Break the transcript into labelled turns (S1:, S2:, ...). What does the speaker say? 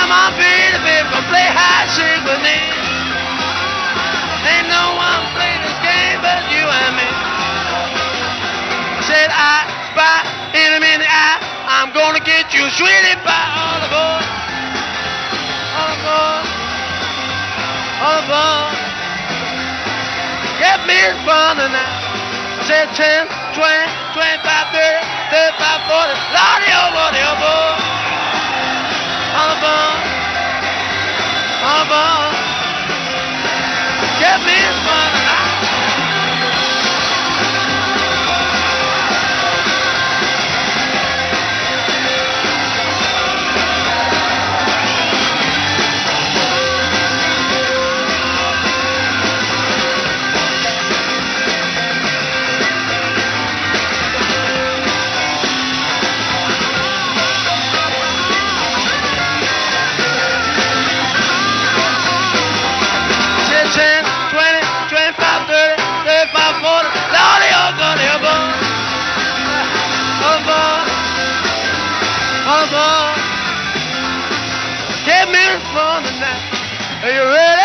S1: on, baby, come play hide and seek with me. Ain't no one play this game but you and me. Said I spy in a minute, I'm gonna get you sweetie pie. All aboard, all aboard, all aboard. Get me fun tonight. Said 10, 20, 25, 30, 35, 40. Lordy, oh, lordy, oh, boy. All aboard, all aboard. Get me fun tonight. Give me fun tonight. Are you ready?